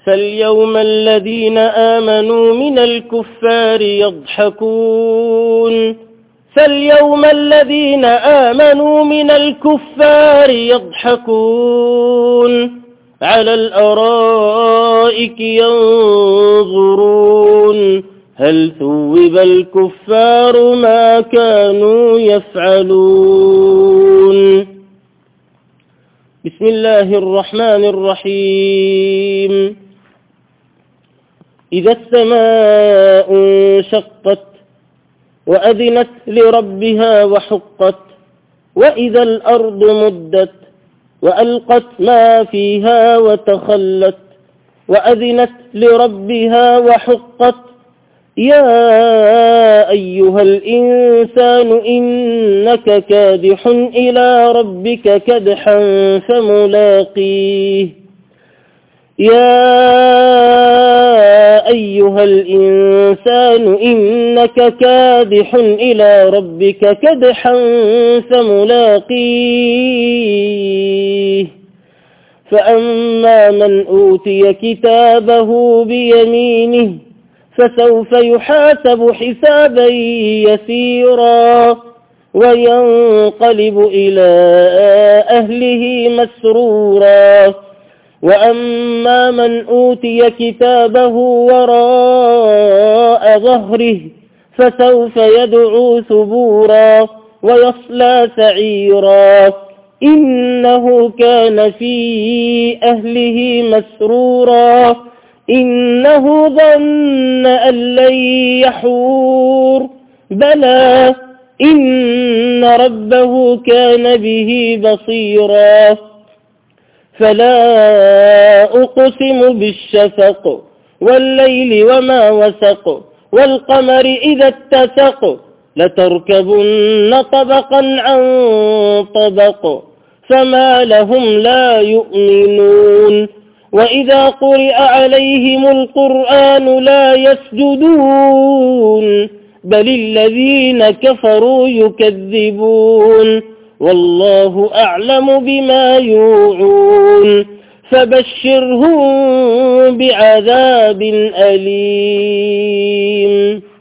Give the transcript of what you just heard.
فاليوم الذين آمنوا من الكفار يضحكون على الأرائك ينظرون هل ثوب الكفار ما كانوا يفعلون. بسم الله الرحمن الرحيم. إذا السماء انشقت وأذنت لربها وحقت وإذا الأرض مدت وألقت ما فيها وتخلت وأذنت لربها وحقت يا أيها الإنسان إنك كادح إلى ربك كدحا فملاقيه فأما من أوتي كتابه بيمينه فسوف يحاسب حسابا يسيرا وينقلب إلى أهله مسرورا. وأما من أوتي كتابه وراء ظهره فسوف يدعو ثبورا ويصلى سعيرا إنه كان في أهله مسرورا إنه ظن أن لن يحور بلى إن ربه كان به بصيرا. فلا أقسم بالشفق والليل وما وسق والقمر إذا اتسق لتركبن طبقا عن طبق فما لهم لا يؤمنون وإذا قرئ عليهم القرآن لا يسجدون بل الذين كفروا يكذبون والله أعلم بما يوعون فبشرهم بعذاب أليم.